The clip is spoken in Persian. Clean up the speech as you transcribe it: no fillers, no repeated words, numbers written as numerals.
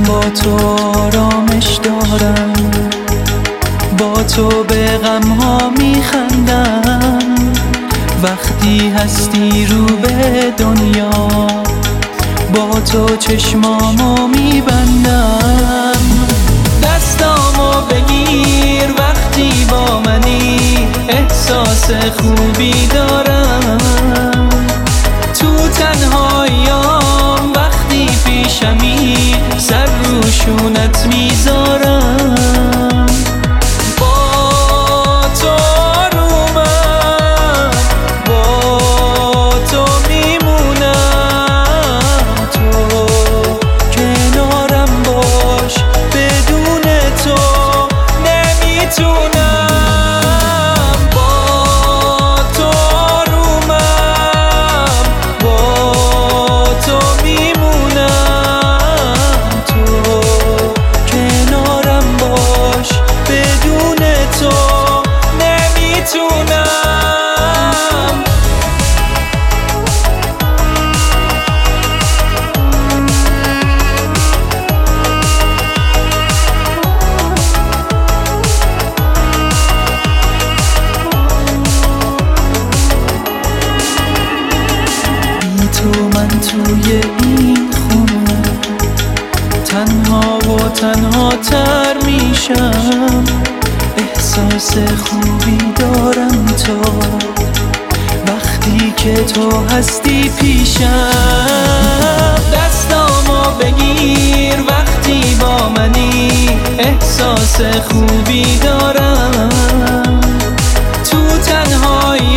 با تو آرامش دارم، با تو به غمها میخندم. وقتی هستی رو به دنیا، با تو چشمامو میبندم. دستامو بگیر وقتی با منی، احساس خوبی دارم. تو تنهاییام وقتی پیشمی، سر رو شونت میذارم. با تو آرومم، با تو میمونم. تو کنارم باش، بدون تو نمیتونم. با تو آرومم، با تو میمونم. تو کنارم باش، بدون تو نمیتونم. بی تو من توی این خونه تنها و تنها تر میشم. احساس خوبی دارم تو وقتی که تو هستی پیشم. دستامو بگیر وقتی با منی، احساس خوبی دارم. تو تنهایی